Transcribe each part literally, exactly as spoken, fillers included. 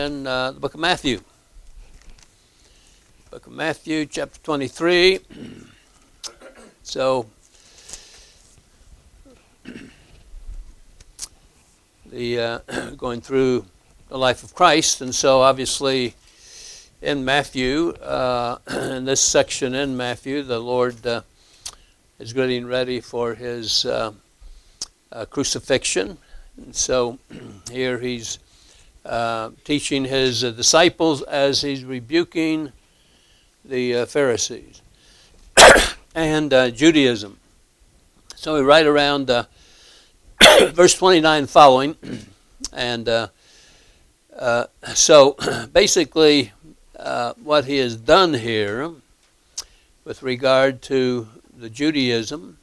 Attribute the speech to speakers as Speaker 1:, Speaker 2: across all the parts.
Speaker 1: in uh, the book of Matthew. Book of Matthew, chapter twenty-three. So, the uh, going through the life of Christ, and so obviously in Matthew, uh, in this section in Matthew, the Lord uh, is getting ready for his uh, uh, crucifixion. And so here he's uh, teaching his uh, disciples as he's rebuking the uh, Pharisees and uh, Judaism. So we right around uh, verse twenty-nine following, and uh, uh, so basically uh, what he has done here with regard to the Judaism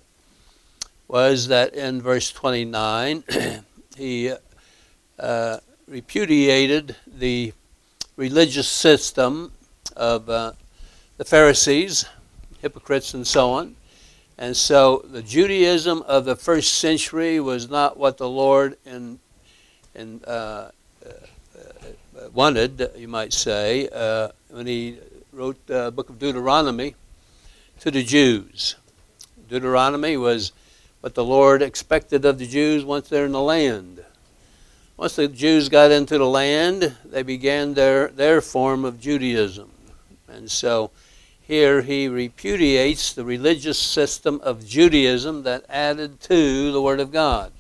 Speaker 1: was that in verse twenty-nine he uh, repudiated the religious system of uh, the Pharisees, hypocrites, and so on. And so the Judaism of the first century was not what the Lord in, in, uh, uh, wanted, you might say, uh, when he wrote the book of Deuteronomy to the Jews. Deuteronomy was what the Lord expected of the Jews once they're in the land. Once the Jews got into the land, they began their, their form of Judaism. And so here he repudiates the religious system of Judaism that added to the Word of God.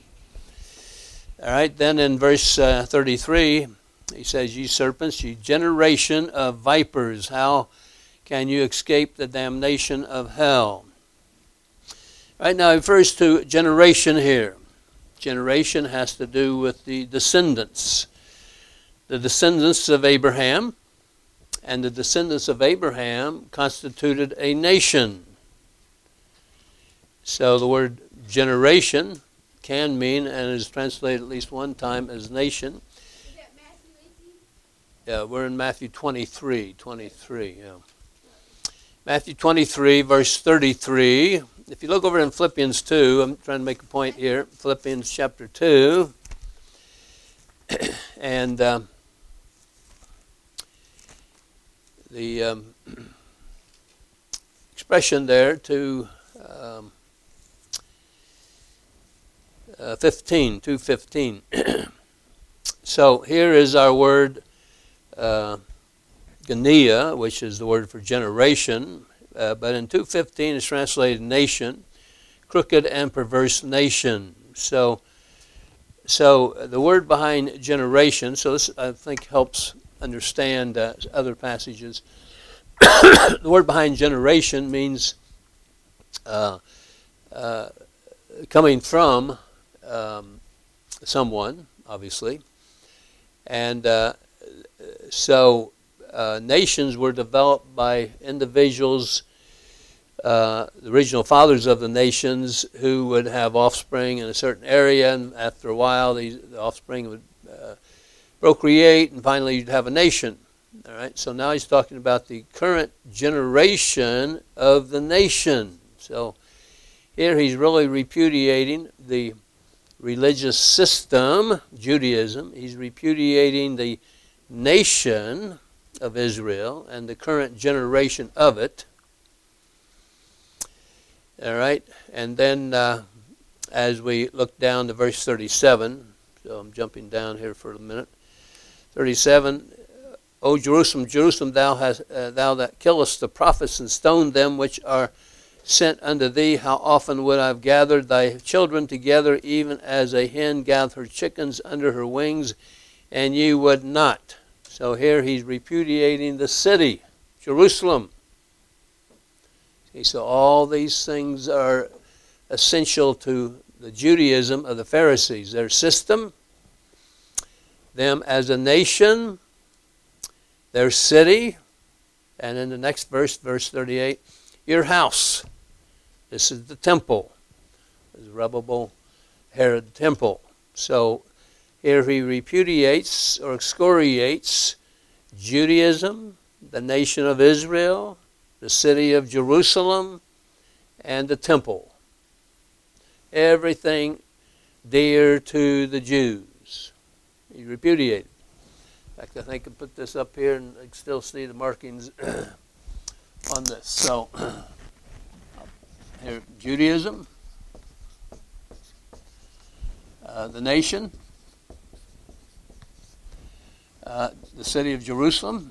Speaker 1: All right, then in verse uh, thirty-three, he says, "Ye serpents, ye generation of vipers, how can you escape the damnation of hell?" Right now, it refers to generation here. Generation has to do with the descendants. The descendants of Abraham, and the descendants of Abraham constituted a nation. So the word generation can mean, and is translated at least one time as nation.
Speaker 2: Is that Matthew eighteen?
Speaker 1: Yeah, we're in Matthew twenty-three. twenty-three, yeah. Matthew twenty-three, verse thirty-three. If you look over in Philippians two, I'm trying to make a point here. Philippians chapter two. and uh, the um, expression there to um, uh, fifteen, two fifteen. So here is our word uh, Genia, which is the word for generation, uh, but in two fifteen it's translated nation, crooked and perverse nation. So, so the word behind generation, so this I think helps understand uh, other passages. The word behind generation means uh, uh, coming from um, someone, obviously, and uh, so uh, nations were developed by individuals, uh, the original fathers of the nations, who would have offspring in a certain area, and after a while, these, the offspring would uh, procreate, and finally you'd have a nation. All right. So now he's talking about the current generation of the nation. So here he's really repudiating the religious system, Judaism. He's repudiating the nation of Israel and the current generation of it. All right. And then uh, as we look down to verse thirty-seven, so I'm jumping down here for a minute. thirty-seven, O Jerusalem, Jerusalem, thou hast, uh, thou that killest the prophets and stoned them which are sent unto thee, how often would I have gathered thy children together, even as a hen gathereth her chickens under her wings, and ye would not. So here he's repudiating the city, Jerusalem. Okay, so all these things are essential to the Judaism of the Pharisees. Their system, them as a nation, their city, and in the next verse, verse thirty-eight, your house. This is the temple, the Zerubbabel Herod temple. So here he repudiates or excoriates Judaism, the nation of Israel, the city of Jerusalem, and the temple. Everything dear to the Jews. He repudiated. In fact, I think I can put this up here and I can still see the markings on this. So, here, Judaism, uh, the nation, uh, the city of Jerusalem,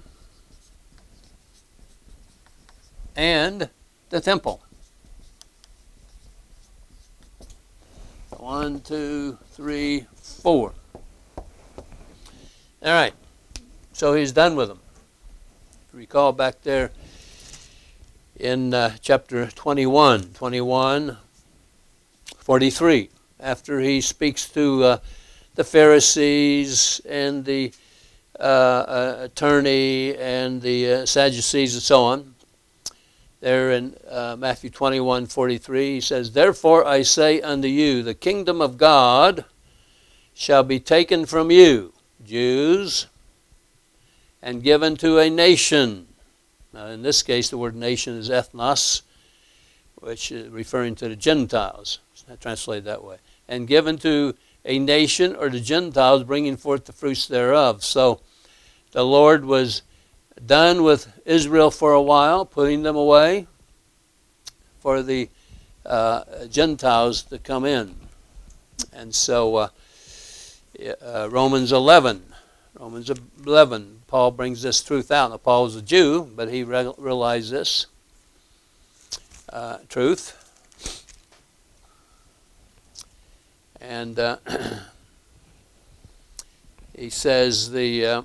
Speaker 1: and the temple. One, two, three, four. All right. So he's done with them. If you recall back there in uh, chapter twenty-one, twenty-one, forty-three, after he speaks to uh, the Pharisees and the uh, uh, attorney and the uh, Sadducees and so on, there in uh, Matthew twenty-one, forty-three, he says, "Therefore I say unto you, the kingdom of God shall be taken from you, Jews, and given to a nation." Now, in this case, the word nation is ethnos, which is referring to the Gentiles. It's not translated that way. And given to a nation, or the Gentiles, bringing forth the fruits thereof. So the Lord was done with Israel for a while, putting them away for the uh, Gentiles to come in. And so uh, uh, Romans eleven, Romans eleven, Paul brings this truth out. Now, Paul was a Jew, but he re- realized this uh, truth. And uh, he says the uh,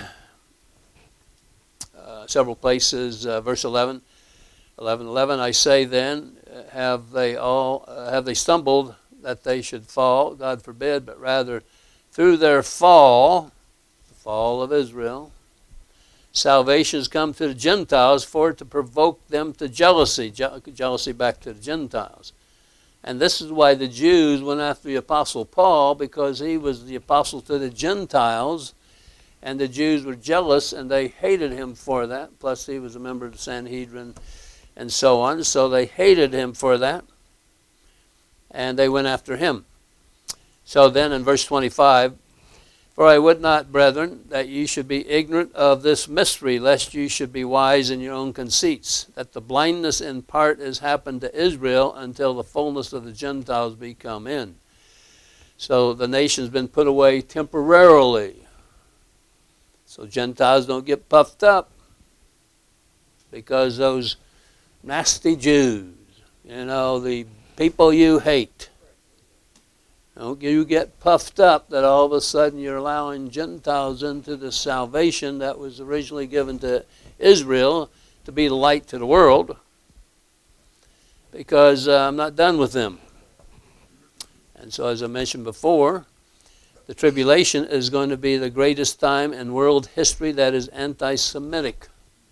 Speaker 1: uh, several places, uh, verse eleven, eleven, eleven. I say then, have they all uh, have they stumbled that they should fall? God forbid, but rather through their fall, the fall of Israel, salvation has come to the Gentiles for to provoke them to jealousy, Je- jealousy back to the Gentiles. And this is why the Jews went after the Apostle Paul, because he was the apostle to the Gentiles, and the Jews were jealous, and they hated him for that. Plus, he was a member of the Sanhedrin, and so on. So they hated him for that, and they went after him. So then in verse twenty-five, "For I would not, brethren, that ye should be ignorant of this mystery, lest ye should be wise in your own conceits, that the blindness in part is happened to Israel until the fullness of the Gentiles be come in." So the nation's been put away temporarily. So Gentiles don't get puffed up because those nasty Jews, you know, the people you hate, don't you get puffed up that all of a sudden you're allowing Gentiles into the salvation that was originally given to Israel to be the light to the world, because uh, I'm not done with them. And so, as I mentioned before, the tribulation is going to be the greatest time in world history that is anti-Semitic.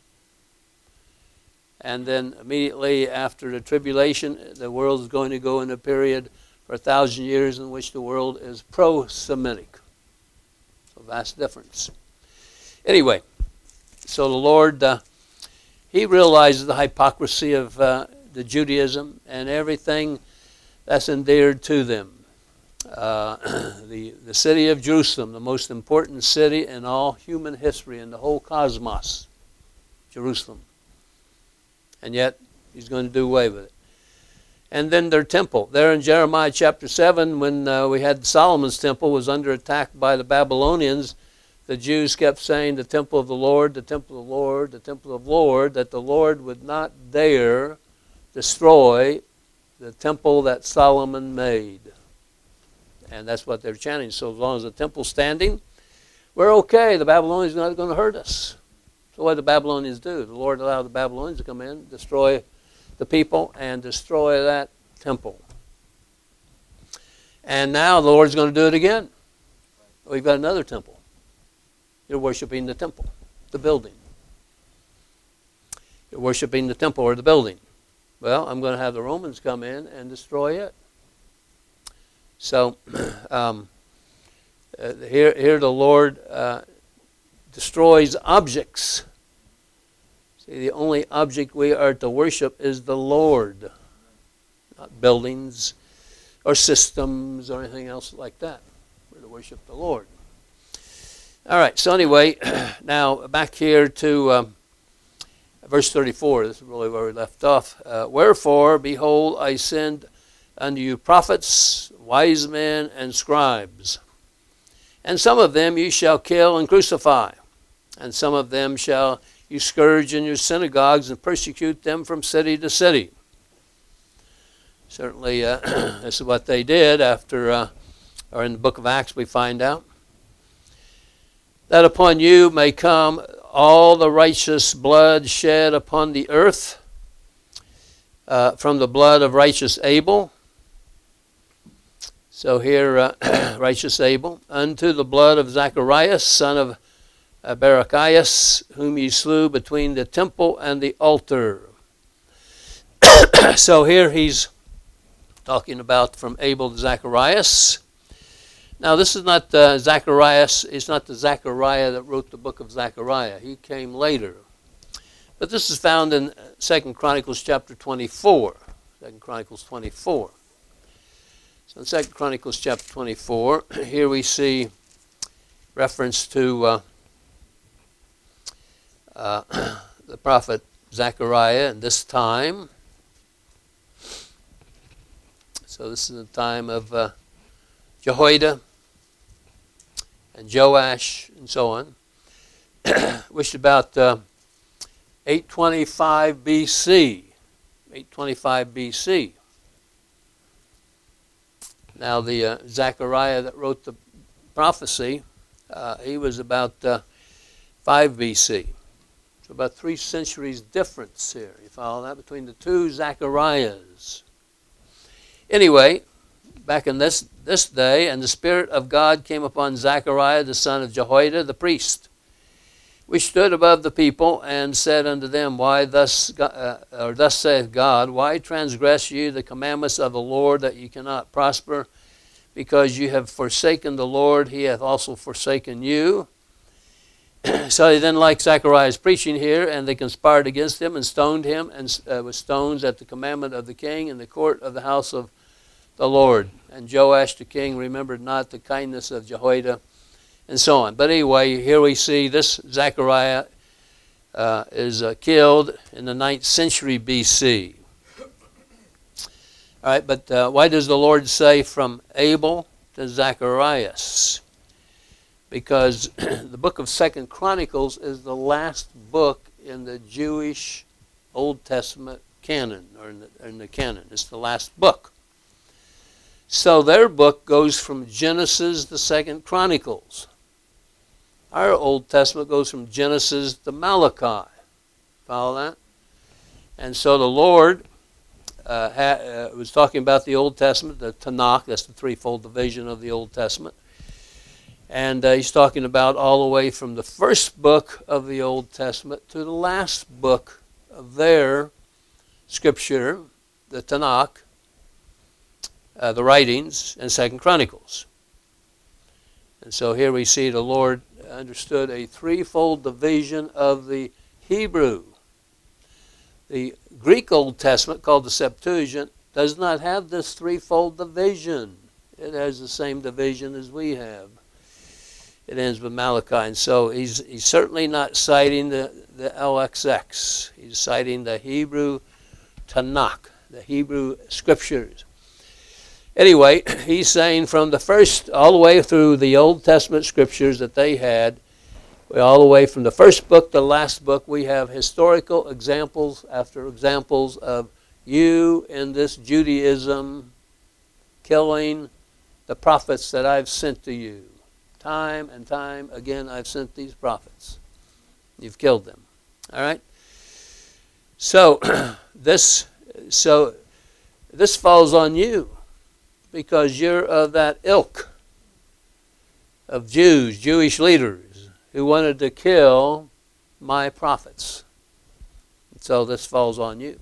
Speaker 1: And then immediately after the tribulation, the world is going to go in a period for a thousand years in which the world is pro-Semitic. So vast difference. Anyway, so the Lord, uh, he realizes the hypocrisy of uh, the Judaism and everything that's endeared to them. Uh, the, the city of Jerusalem, the most important city in all human history, in the whole cosmos, Jerusalem. And yet, he's going to do away with it. And then their temple. There in Jeremiah chapter seven, when uh, we had Solomon's temple was under attack by the Babylonians, the Jews kept saying, the temple of the Lord, the temple of the Lord, the temple of the Lord, that the Lord would not dare destroy the temple that Solomon made. And that's what they're chanting. So as long as the temple's standing, we're okay. The Babylonians are not going to hurt us. So what did the Babylonians do? The Lord allowed the Babylonians to come in, destroy the people, and destroy that temple. And now the Lord's going to do it again. We've got another temple. You're worshiping the temple, the building. You're worshiping the temple or the building. Well, I'm going to have the Romans come in and destroy it. So um, uh, here, here the Lord uh, destroys objects. See, the only object we are to worship is the Lord, not buildings or systems or anything else like that. We're to worship the Lord. All right, so anyway, now back here to um, verse thirty-four. This is really where we left off. Uh, Wherefore, behold, I send unto you prophets, wise men, and scribes. And some of them you shall kill and crucify, and some of them shall you scourge in your synagogues and persecute them from city to city. Certainly, uh, this is what they did after, uh, or in the book of Acts we find out. That upon you may come all the righteous blood shed upon the earth, uh, from the blood of righteous Abel. So here, uh, righteous Abel, unto the blood of Zacharias, son of uh, Barachias, whom ye slew between the temple and the altar. So here he's talking about from Abel to Zacharias. Now this is not uh, Zacharias, it's not the Zechariah that wrote the book of Zechariah. He came later. But this is found in Second Chronicles chapter twenty-four. Second Chronicles twenty-four. So in Second Chronicles chapter twenty-four, here we see reference to uh, uh, the prophet Zechariah in this time. So this is the time of uh, Jehoiada and Joash and so on. Which about uh, eight twenty-five B C. eight twenty-five B C. Now the uh, Zechariah that wrote the prophecy, uh, he was about uh, five B C. So about three centuries difference here. You follow that? Between the two Zechariahs. Anyway, back in this, this day, and the Spirit of God came upon Zechariah, the son of Jehoiada, the priest, which stood above the people, and said unto them, Why thus, uh, or thus saith God, why transgress you the commandments of the Lord, that ye cannot prosper? Because you have forsaken the Lord, he hath also forsaken you. So they didn't like Zechariah's preaching here, and they conspired against him and stoned him and uh, with stones at the commandment of the king in the court of the house of the Lord. And Joash the king remembered not the kindness of Jehoiada, and so on. But anyway, here we see this Zechariah uh, is uh, killed in the ninth century B C. All right, but uh, why does the Lord say from Abel to Zacharias? Because the book of Second Chronicles is the last book in the Jewish Old Testament canon, or in the, in the canon. It's the last book. So their book goes from Genesis to Second Chronicles. Our Old Testament goes from Genesis to Malachi. Follow that? And so the Lord uh, ha, uh, was talking about the Old Testament, the Tanakh, that's the threefold division of the Old Testament. And uh, he's talking about all the way from the first book of the Old Testament to the last book of their scripture, the Tanakh, uh, the writings, and Second Chronicles. And so here we see the Lord understood a threefold division of the Hebrew. The Greek Old Testament, called the Septuagint, does not have this threefold division. It has the same division as we have. It ends with Malachi. And so he's, he's certainly not citing the, the L X X. He's citing the Hebrew Tanakh, the Hebrew Scriptures. Anyway, he's saying from the first, all the way through the Old Testament Scriptures that they had, all the way from the first book to the last book, we have historical examples after examples of you in this Judaism killing the prophets that I've sent to you. Time and time again, I've sent these prophets. You've killed them. All right? So this, so this falls on you because you're of that ilk of Jews, Jewish leaders who wanted to kill my prophets. So this falls on you.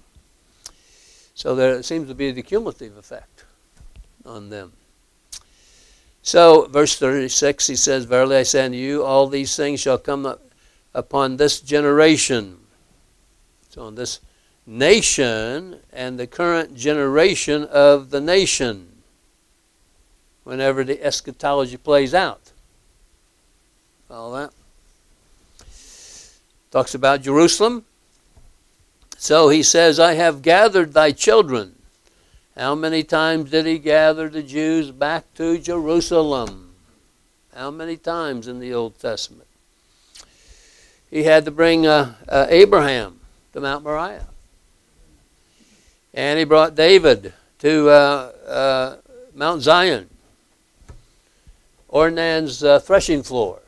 Speaker 1: So there seems to be the cumulative effect on them. So, verse thirty-six, he says, Verily I say unto you, all these things shall come up upon this generation. So on this nation and the current generation of the nation, whenever the eschatology plays out. all that. Talks about Jerusalem. So he says, I have gathered thy children. How many times did he gather the Jews back to Jerusalem? How many times in the Old Testament? He had to bring uh, uh, Abraham to Mount Moriah. And he brought David to uh, uh, Mount Zion, Ornan's uh, threshing floor.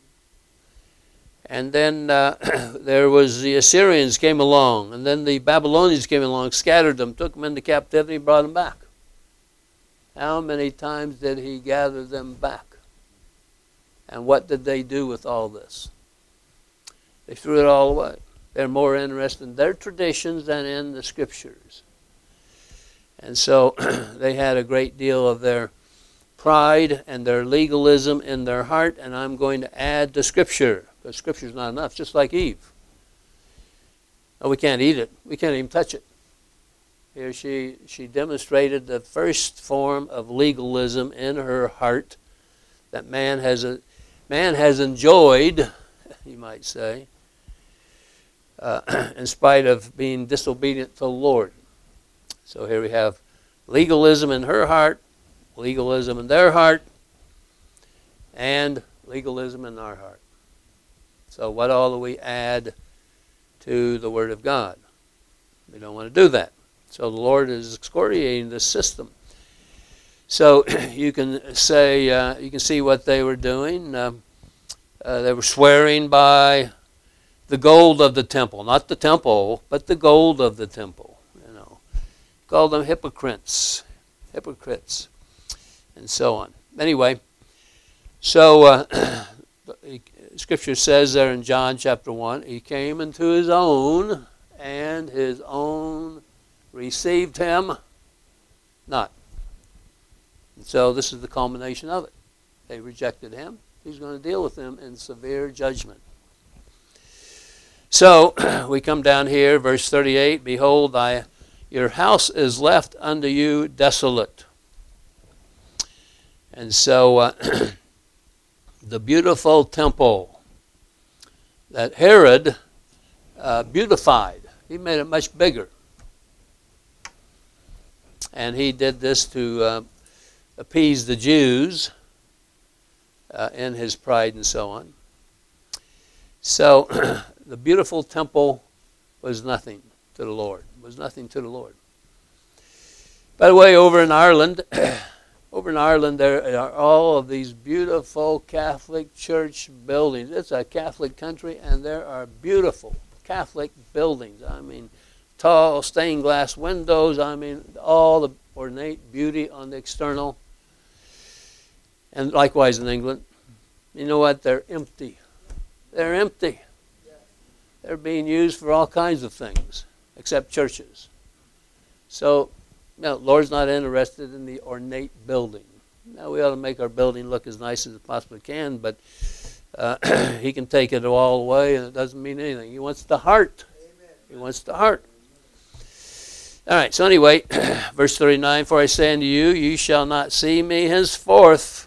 Speaker 1: And then uh, there was the Assyrians came along, and then the Babylonians came along, scattered them, took them into captivity, brought them back. How many times did he gather them back? And what did they do with all this? They threw it all away. They're more interested in their traditions than in the Scriptures. And so they had a great deal of their pride and their legalism in their heart, and I'm going to add the Scripture. Because Scripture is not enough, just like Eve. Oh, we can't eat it. We can't even touch it. Here she, she demonstrated the first form of legalism in her heart that man has, a, man has enjoyed, you might say, uh, in spite of being disobedient to the Lord. So here we have legalism in her heart, legalism in their heart, and legalism in our heart. So what all do we add to the Word of God? We don't want to do that. So the Lord is excoriating this system. So you can say, uh, you can see what they were doing. Uh, uh, they were swearing by the gold of the temple, not the temple, but the gold of the temple. You know, called them hypocrites, hypocrites, and so on. Anyway, so. Uh, Scripture says there in John chapter one, he came into his own, and his own received him not. And so this is the culmination of it. They rejected him. He's going to deal with them in severe judgment. So we come down here, verse thirty-eight, behold, thy, your house is left unto you desolate. And so uh, the beautiful temple that Herod uh, beautified. He made it much bigger. And he did this to uh, appease the Jews uh, in his pride and so on. So the beautiful temple was nothing to the Lord. Was nothing to the Lord. By the way, over in Ireland, Over in Ireland, there are all of these beautiful Catholic church buildings. It's a Catholic country, and there are beautiful Catholic buildings. I mean, tall stained glass windows. I mean, all the ornate beauty on the external. And likewise in England. You know what? They're empty. They're empty. They're being used for all kinds of things, except churches. So, no, the Lord's not interested in the ornate building. Now, we ought to make our building look as nice as it possibly can, but uh, he can take it all away, and it doesn't mean anything. He wants the heart. Amen. He wants the heart. All right, so anyway, verse thirty-nine, for I say unto you, ye shall not see me henceforth.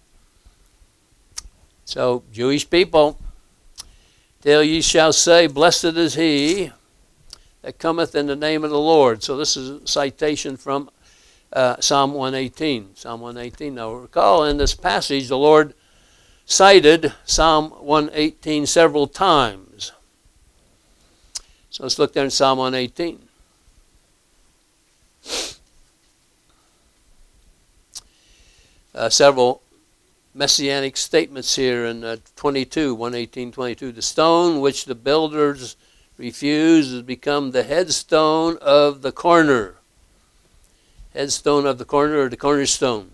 Speaker 1: So, Jewish people, till ye shall say, blessed is he that cometh in the name of the Lord. So this is a citation from uh, Psalm one eighteen. Psalm one eighteen. Now recall in this passage the Lord cited Psalm one eighteen several times. So let's look there in Psalm one eighteen. Uh, several messianic statements here in uh, twenty-two, one eighteen, twenty-two. The stone which the builders refused has become the headstone of the corner. Headstone of the corner, or the cornerstone.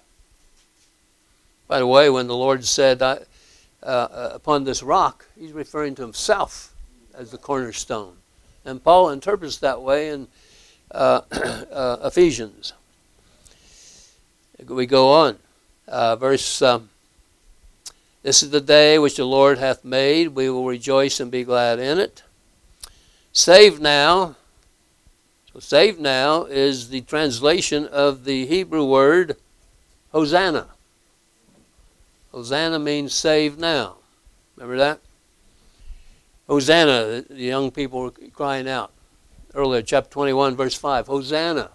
Speaker 1: By the way, when the Lord said, uh, uh, upon this rock, he's referring to himself as the cornerstone. And Paul interprets that way in uh, uh, Ephesians. We go on. Uh, verse, um, this is the day which the Lord hath made. We will rejoice and be glad in it. Save now. So save now is the translation of the Hebrew word Hosanna. Hosanna means save now. Remember that? Hosanna, the young people were crying out earlier, chapter twenty-one, verse five, Hosanna.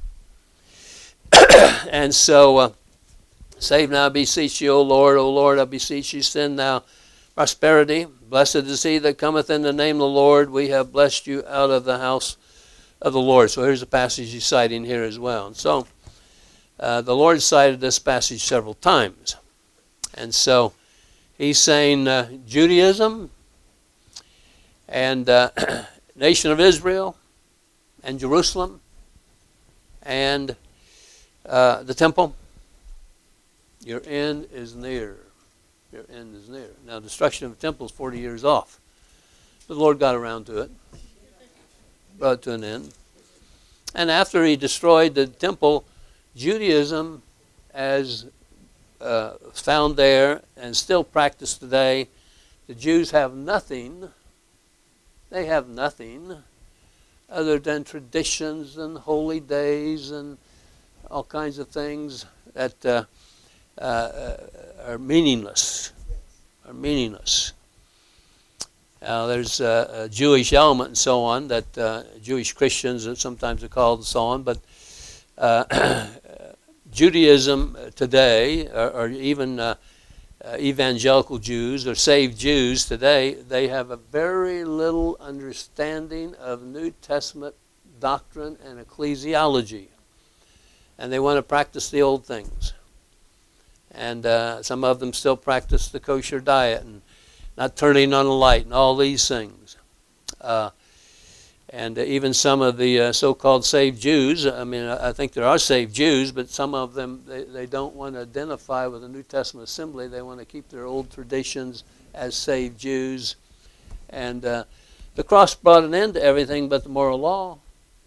Speaker 1: And so, uh, save now, I beseech you, O Lord, O Lord, I beseech you, send now prosperity. Blessed is he that cometh in the name of the Lord. We have blessed you out of the house of the Lord. So here's a passage he's citing here as well. And so, uh, the Lord cited this passage several times. And so, he's saying uh, Judaism and uh, nation of Israel and Jerusalem and uh, the temple, your end is near. Your end is near. Now, destruction of the temple is forty years off. But the Lord got around to it, brought it to an end. And after he destroyed the temple, Judaism, as uh, found there and still practiced today, the Jews have nothing. They have nothing other than traditions and holy days and all kinds of things that uh, uh, are meaningless. Are meaningless. Now, there's a, a Jewish element and so on that uh, Jewish Christians that sometimes are called and so on, but uh, Judaism today, or, or even uh, uh, evangelical Jews or saved Jews today, they have a very little understanding of New Testament doctrine and ecclesiology. And they want to practice the old things. And uh, some of them still practice the kosher diet and not turning on the light and all these things. Uh, and uh, even some of the uh, so-called saved Jews, I mean, I think there are saved Jews, but some of them, they, they don't want to identify with the New Testament assembly. They want to keep their old traditions as saved Jews. And uh, the cross brought an end to everything but the moral law.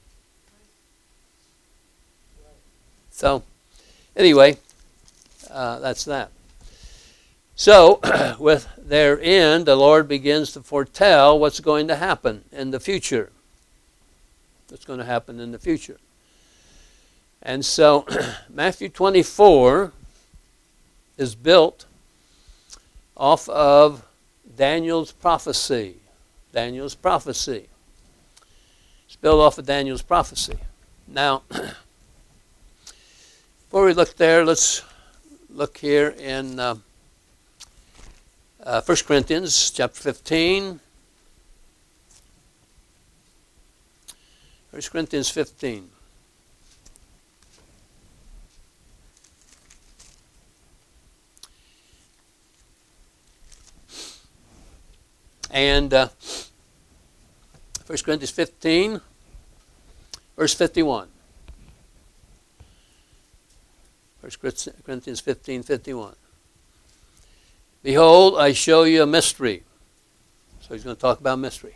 Speaker 1: So, anyway, uh, that's that. So, with their end, the Lord begins to foretell what's going to happen in the future. What's going to happen in the future. And so, Matthew twenty-four is built off of Daniel's prophecy. Daniel's prophecy. It's built off of Daniel's prophecy. Now, before we look there, let's look here in uh, uh, First Corinthians chapter fifteen. First Corinthians fifteen. And uh, First Corinthians fifteen, verse fifty-one. First Corinthians fifteen, fifty-one. Behold, I show you a mystery. So he's going to talk about mystery.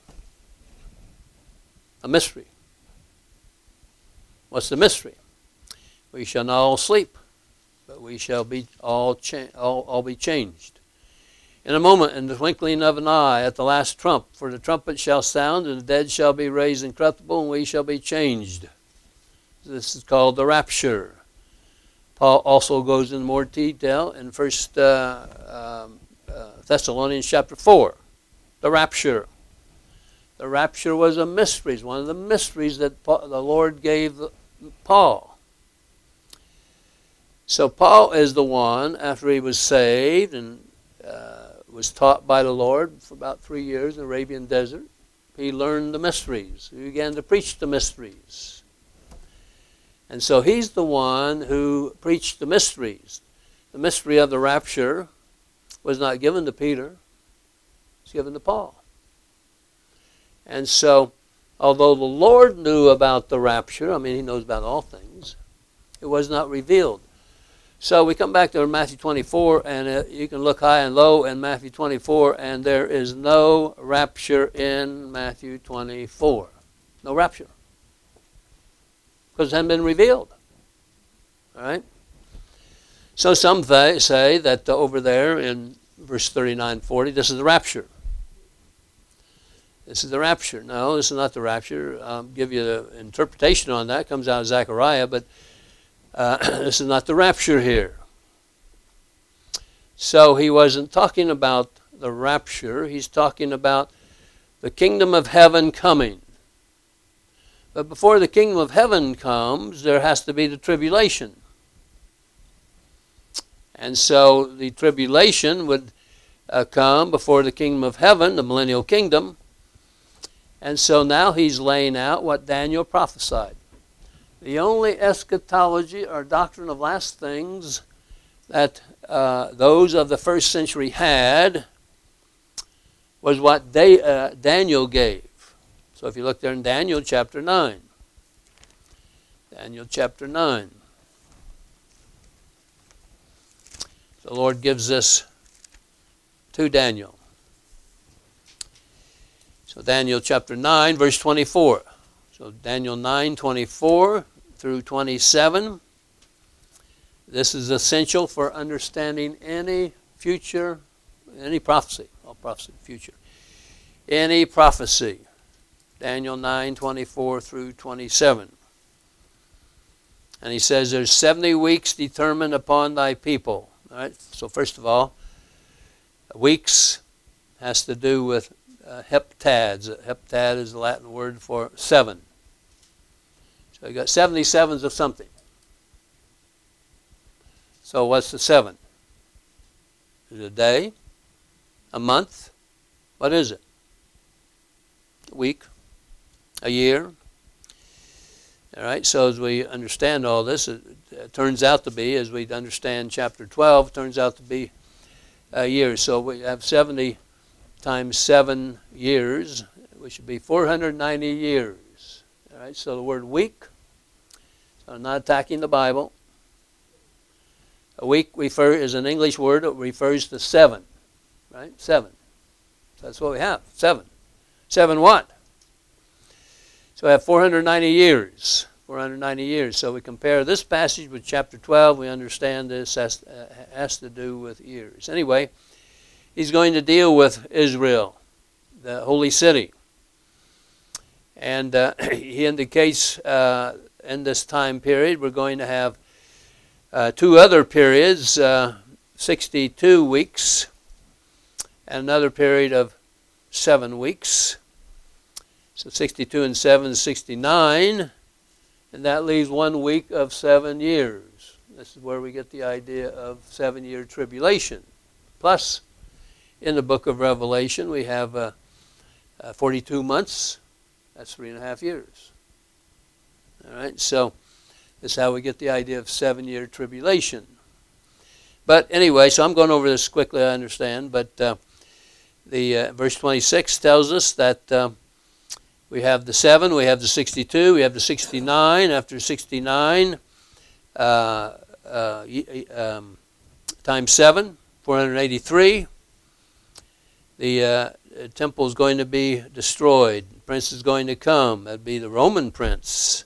Speaker 1: A mystery. What's the mystery? We shall not all sleep, but we shall be all, cha- all, all be changed. In a moment, in the twinkling of an eye, at the last trump, for the trumpet shall sound, and the dead shall be raised incorruptible, and we shall be changed. This is called the rapture. Paul also goes into more detail in First uh, um, uh, Thessalonians chapter four, the rapture. The rapture was a mystery. It's one of the mysteries that Paul, the Lord gave Paul. So Paul is the one, after he was saved and uh, was taught by the Lord for about three years in the Arabian desert, he learned the mysteries. He began to preach the mysteries. And so he's the one who preached the mysteries. The mystery of the rapture was not given to Peter. It was given to Paul. And so, although the Lord knew about the rapture, I mean, he knows about all things, it was not revealed. So we come back to Matthew twenty-four, and uh, you can look high and low in Matthew twenty-four, and there is no rapture in Matthew twenty-four. No rapture. Because it hadn't been revealed. All right? So some th- say that uh, over there in verse thirty-nine, forty, this is the rapture. This is the rapture. No, this is not the rapture. I'll give you the interpretation on that. It comes out of Zechariah, but uh, this is not the rapture here. So he wasn't talking about the rapture. He's talking about the kingdom of heaven coming. But before the kingdom of heaven comes, there has to be the tribulation. And so the tribulation would uh, come before the kingdom of heaven, the millennial kingdom. And so now he's laying out what Daniel prophesied. The only eschatology or doctrine of last things that uh, those of the first century had was what they, uh, Daniel gave. So if you look there in Daniel chapter nine. Daniel chapter nine. The Lord gives this to Daniel. So Daniel chapter nine, verse twenty-four. So Daniel nine, twenty-four through twenty-seven. This is essential for understanding any future, any prophecy. All prophecy, future. Any prophecy. Daniel nine, twenty-four through twenty-seven. And he says, there's seventy weeks determined upon thy people. All right. So first of all, weeks has to do with uh, heptads. Heptad is the Latin word for seven. So you got seventy sevens of something. So what's the seven? Is it a day? A month? What is it? A week? A year? All right, so as we understand all this, it, it turns out to be, as we understand chapter twelve, turns out to be a year. So we have seventy times seven years, which should be four hundred ninety years. All right, so the word week, so I'm not attacking the Bible. A week refer, is an English word that refers to seven, right? Seven. So that's what we have, seven. Seven what? So we have four hundred ninety years. four hundred ninety years. So we compare this passage with chapter twelve. We understand this has, uh, has to do with years. Anyway, he's going to deal with Israel, the holy city. And uh, he indicates uh, in this time period we're going to have uh, two other periods, uh, sixty-two weeks, and another period of seven weeks. So sixty-two and seven is sixty-nine, and that leaves one week of seven years. This is where we get the idea of seven-year tribulation. Plus, in the book of Revelation, we have uh, uh, forty-two months. That's three and a half years. All right, so this is how we get the idea of seven-year tribulation. But anyway, so I'm going over this quickly, I understand, but uh, the uh, verse twenty-six tells us that uh, we have the seven, we have the sixty-two, we have the sixty-nine. After sixty-nine, uh, uh, um, times seven, four hundred eighty-three. The uh, temple is going to be destroyed. The prince is going to come. That'd be the Roman prince.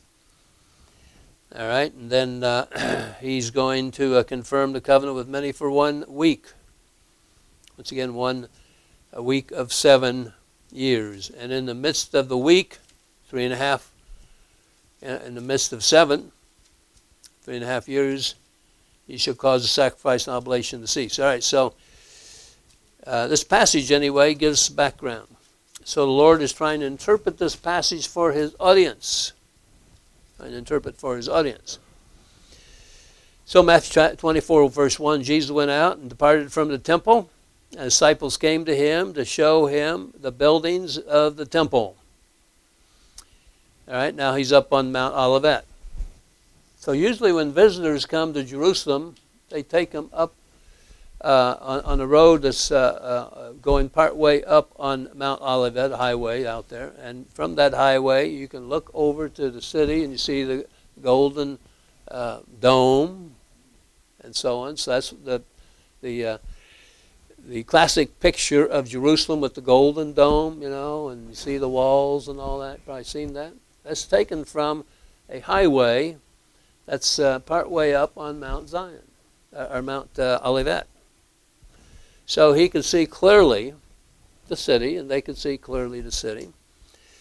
Speaker 1: All right, and then uh, he's going to uh, confirm the covenant with many for one week. Once again, one a week of seven years. And in the midst of the week, three and a half, in the midst of seven, three and a half years, he shall cause the sacrifice and oblation to cease. All right, so uh, this passage anyway gives background. So the Lord is trying to interpret this passage for his audience. Trying to interpret for his audience. So Matthew twenty-four, verse one, Jesus went out and departed from the temple. And disciples came to him to show him the buildings of the temple. All right, now he's up on Mount Olivet. So usually when visitors come to Jerusalem, they take them up uh, on, on a road that's uh, uh, going part way up on Mount Olivet, a highway out there. And from that highway, you can look over to the city and you see the golden uh, dome and so on. So that's the the uh, the classic picture of Jerusalem with the golden dome, you know, and you see the walls and all that. Probably seen that. That's taken from a highway that's uh, part way up on Mount Zion, uh, or Mount uh, Olivet. So he could see clearly the city, and they could see clearly the city.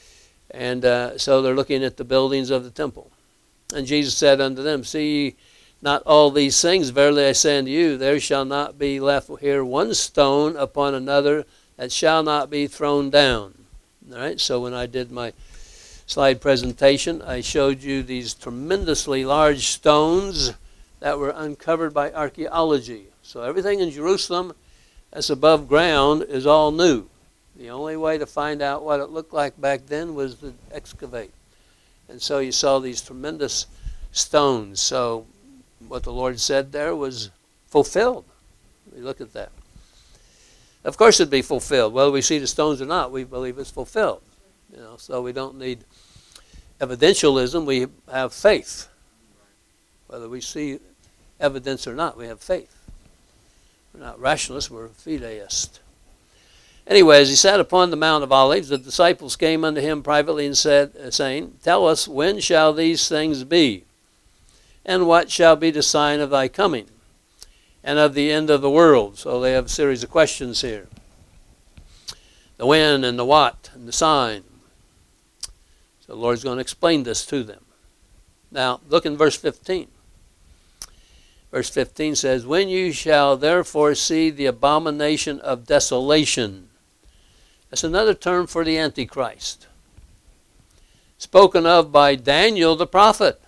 Speaker 1: And uh, so they're looking at the buildings of the temple. And Jesus said unto them, see not all these things, verily I say unto you, there shall not be left here one stone upon another that shall not be thrown down. All right, so when I did my slide presentation, I showed you these tremendously large stones that were uncovered by archaeology. So everything in Jerusalem that's above ground is all new. The only way to find out what it looked like back then was to excavate. And so you saw these tremendous stones. So what the Lord said there was fulfilled. We look at that. Of course it'd be fulfilled. Whether we see the stones or not, we believe it's fulfilled. You know, so we don't need evidentialism, we have faith. Whether we see evidence or not, we have faith. We're not rationalists, we're fideists. Anyway, as he sat upon the Mount of Olives, the disciples came unto him privately and said, uh, saying, Tell us, when shall these things be? And what shall be the sign of thy coming? And of the end of the world? So they have a series of questions here. The when and the what and the sign. So the Lord's going to explain this to them. Now, look in verse fifteen. Verse fifteen says, When you shall therefore see the abomination of desolation. That's another term for the Antichrist. Spoken of by Daniel the prophet.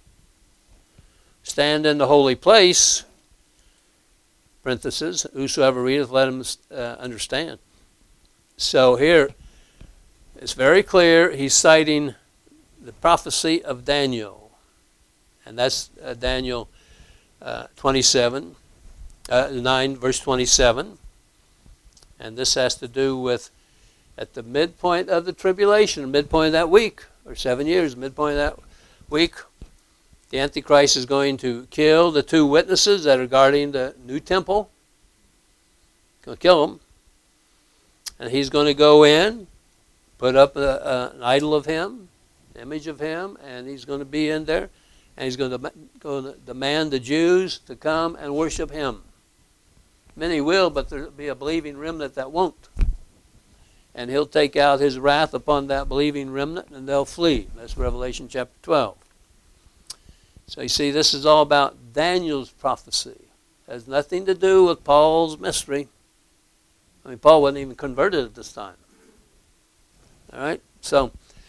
Speaker 1: Stand in the holy place, parenthesis, whosoever readeth, let him uh, understand. So here, it's very clear, he's citing the prophecy of Daniel. And that's uh, Daniel uh, twenty-seven, uh, nine, verse twenty-seven. And this has to do with at the midpoint of the tribulation, midpoint of that week, or seven years, midpoint of that week, the Antichrist is going to kill the two witnesses that are guarding the new temple. He's going to kill them. And he's going to go in, put up a, a, an idol of him, an image of him, and he's going to be in there. And he's going to, going to demand the Jews to come and worship him. Many will, but there will be a believing remnant that won't. And he'll take out his wrath upon that believing remnant, and they'll flee. That's Revelation chapter twelve. So you see, this is all about Daniel's prophecy. It has nothing to do with Paul's mystery. I mean, Paul wasn't even converted at this time. All right? So,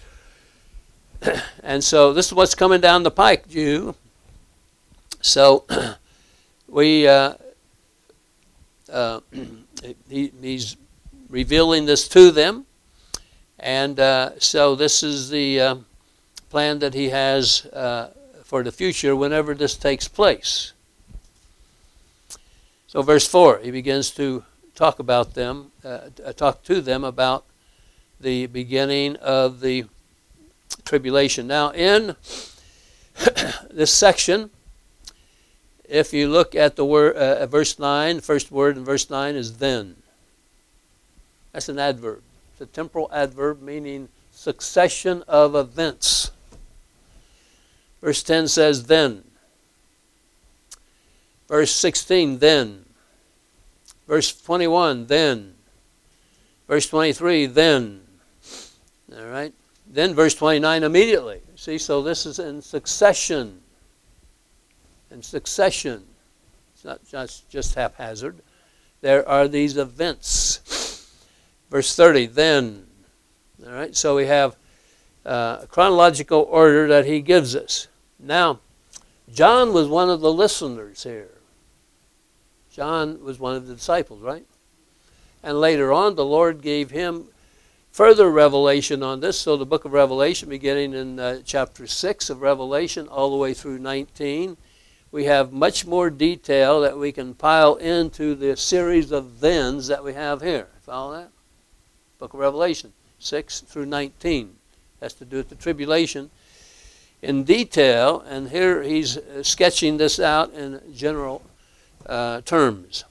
Speaker 1: and so this is what's coming down the pike, Jew. So, we, uh, uh, he, he's revealing this to them. And uh, so this is the uh, plan that he has uh, for the future whenever this takes place. So verse four, he begins to talk about them, uh, talk to them about the beginning of the tribulation. Now in this section, if you look at the word, uh, verse nine, first word in verse nine is then. That's an adverb. It's a temporal adverb meaning succession of events. Verse ten says then. Verse sixteen, then. Verse twenty-one, then. Verse twenty-three, then. All right? Then verse twenty-nine, immediately. See, so this is in succession. In succession. It's not just, just haphazard. There are these events. Verse thirty, then. All right? So we have uh, a chronological order that he gives us. Now, John was one of the listeners here. John was one of the disciples, right? And later on, the Lord gave him further revelation on this. So the book of Revelation, beginning in uh, chapter six of Revelation, all the way through nineteen, we have much more detail that we can pile into the series of thens that we have here. Follow that? Book of Revelation, six through nineteen. Has to do with the tribulation in detail, and here he's sketching this out in general uh, terms.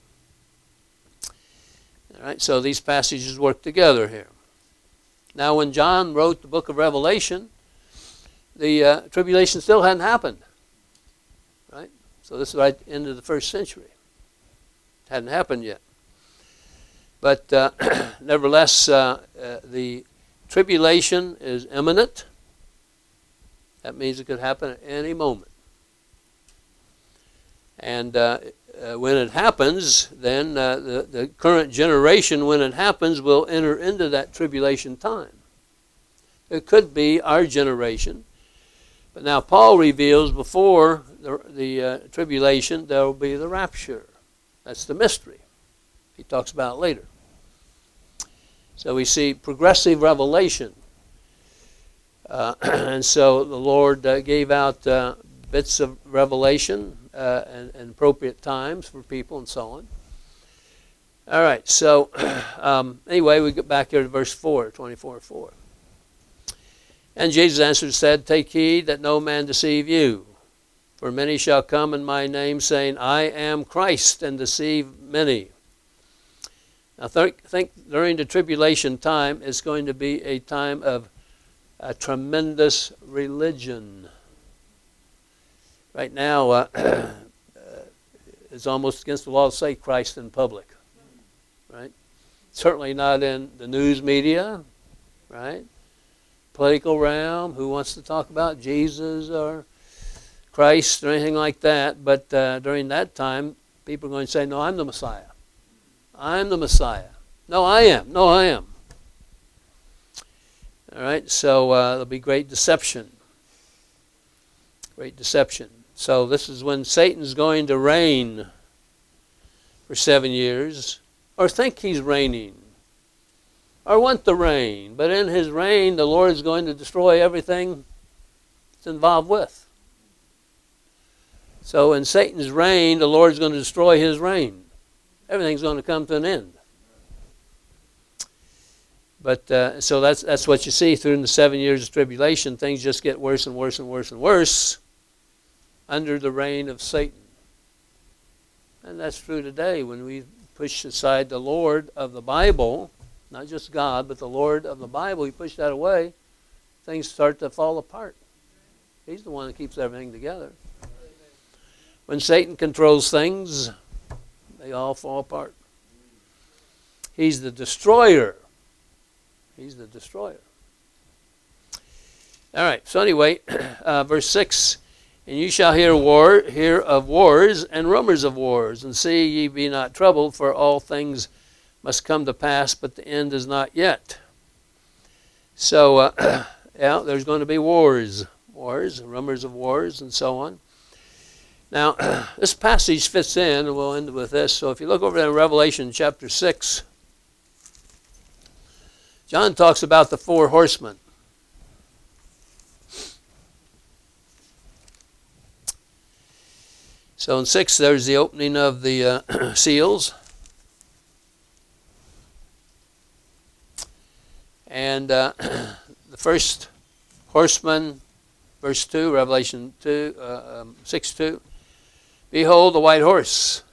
Speaker 1: All right, so these passages work together here. Now, when John wrote the book of Revelation, the uh, tribulation still hadn't happened, right? So this is right into the first century. It hadn't happened yet. But uh, nevertheless, uh, uh, the tribulation is imminent. That means it could happen at any moment. And uh, uh, when it happens, then uh, the, the current generation, when it happens, will enter into that tribulation time. It could be our generation. But now Paul reveals before the, the uh, tribulation, there will be the rapture. That's the mystery. He talks about it later. So we see progressive revelation. Uh, and so the Lord uh, gave out uh, bits of revelation uh, and, and appropriate times for people and so on. All right, so um, anyway, we get back here to verse four, twenty-four four. And Jesus answered and said, Take heed that no man deceive you. For many shall come in my name, saying, I am Christ, and deceive many. Now th- think during the tribulation time, it's going to be a time of a tremendous religion. Right now, uh, uh, it's almost against the law to say Christ in public. Right? Certainly not in the news media, right? Political realm, who wants to talk about Jesus or Christ or anything like that. But uh, during that time, people are going to say, no, I'm the Messiah. I'm the Messiah. No, I am. No, I am. All right, so uh, there'll be great deception. Great deception. So this is when Satan's going to reign for seven years, or think he's reigning, or want to reign. But in his reign, the Lord is going to destroy everything it's involved with. So in Satan's reign, the Lord is going to destroy his reign. Everything's going to come to an end. But uh, so that's that's what you see through the seven years of tribulation. Things just get worse and worse and worse and worse under the reign of Satan. And that's true today when we push aside the Lord of the Bible, not just God, but the Lord of the Bible. We push that away, things start to fall apart. He's the one that keeps everything together. When Satan controls things, they all fall apart. He's the destroyer. He's the destroyer. All right, so anyway, uh, verse six, And you shall hear war, hear of wars and rumors of wars, and see ye be not troubled, for all things must come to pass, but the end is not yet. So, uh, yeah, there's going to be wars, wars, rumors of wars, and so on. Now, this passage fits in, and we'll end with this. So if you look over there in Revelation chapter six, John talks about the four horsemen. So in six, there's the opening of the uh, seals. And uh, the first horseman, verse two, Revelation two, uh, um, six two. Behold, the white horse.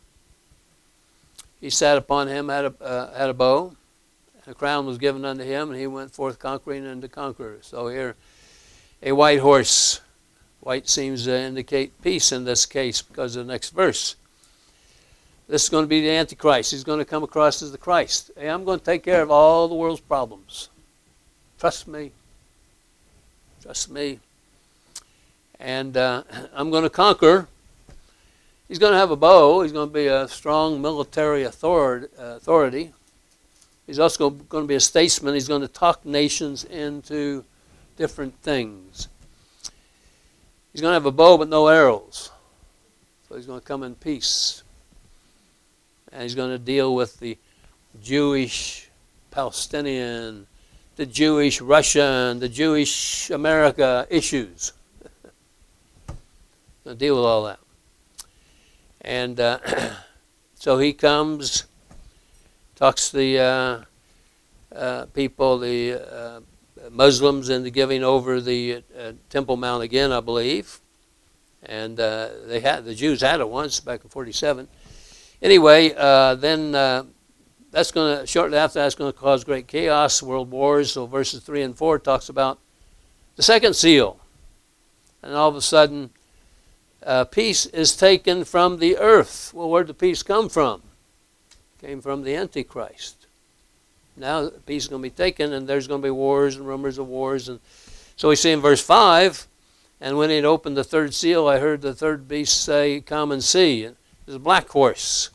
Speaker 1: He sat upon him, had a, uh, had a bow. A crown was given unto him, and he went forth conquering and to conquer. So here, a white horse. White seems to indicate peace in this case because of the next verse. This is going to be the Antichrist. He's going to come across as the Christ. Hey, I'm going to take care of all the world's problems. Trust me. Trust me. And uh, I'm going to conquer. He's going to have a bow. He's going to be a strong military authority. He's also going to be a statesman. He's going to talk nations into different things. He's going to have a bow but no arrows. So he's going to come in peace. And he's going to deal with the Jewish Palestinian, the Jewish Russian, the Jewish America issues. Going to deal with all that. And uh, so he comes, talks to the uh, uh, people, the uh, Muslims, into giving over the uh, Temple Mount again, I believe. And uh, they had the Jews had it once back in forty-seven. Anyway, uh, then uh, that's going to shortly after that's going to cause great chaos, world wars. So verses three and four talks about the second seal, and all of a sudden, uh, peace is taken from the earth. Well, where did the peace come from? It came from the Antichrist. Now peace is going to be taken, and there's going to be wars and rumors of wars. And so we see in verse five, And when he'd opened the third seal, I heard the third beast say, "Come and see." It was a black horse.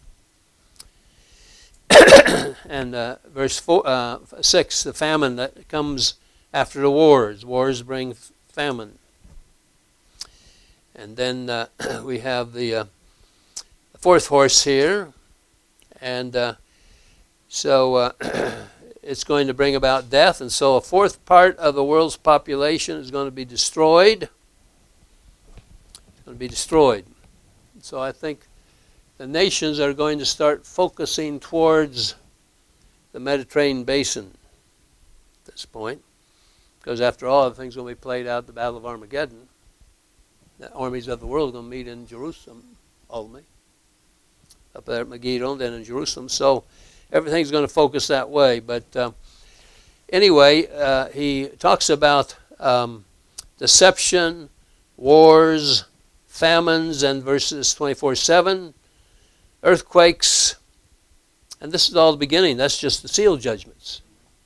Speaker 1: And uh, verse four, uh, six, the famine that comes after the wars. Wars bring famine. And then uh, we have the, uh, the fourth horse here. And uh, so uh, it's going to bring about death. And so a fourth part of the world's population is going to be destroyed. It's going to be destroyed. So I think the nations are going to start focusing towards the Mediterranean basin at this point. Because after all, everything's going to be played out at the Battle of Armageddon. The armies of the world are going to meet in Jerusalem, ultimately. Up there at Megiddo, then in Jerusalem. So everything's going to focus that way. But uh, anyway, uh, he talks about um, deception, wars, famines, and verses twenty-four seven, earthquakes. And this is all the beginning. That's just the seal judgments.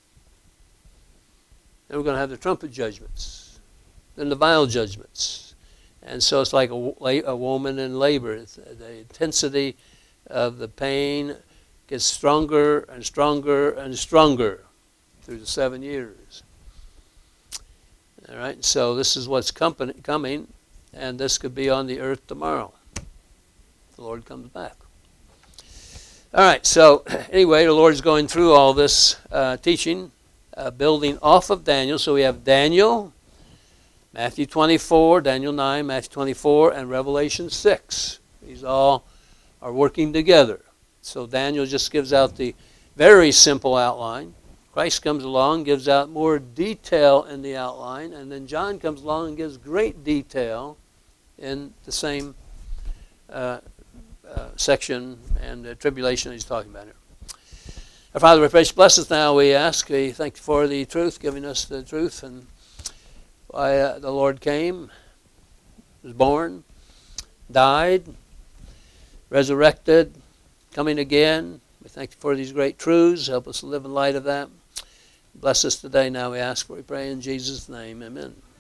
Speaker 1: Then we're going to have the trumpet judgments. Then the vial judgments. And so it's like a, a woman in labor. The intensity of the pain gets stronger and stronger and stronger through the seven years. All right, so this is what's coming, and this could be on the earth tomorrow. The Lord comes back. All right, so anyway, the Lord's going through all this uh, teaching, uh, building off of Daniel. So we have Daniel, Matthew twenty-four, Daniel nine, Matthew twenty-four, and Revelation six. These all are working together. So Daniel just gives out the very simple outline. Christ comes along, gives out more detail in the outline, and then John comes along and gives great detail in the same uh, uh, section and the tribulation he's talking about here. Our Father, we pray, bless us now, we ask. We thank you for the truth, giving us the truth, and why uh, the Lord came, was born, died, resurrected, coming again. We thank you for these great truths. Help us to live in light of that. Bless us today now, we ask for, we pray in Jesus' name. Amen.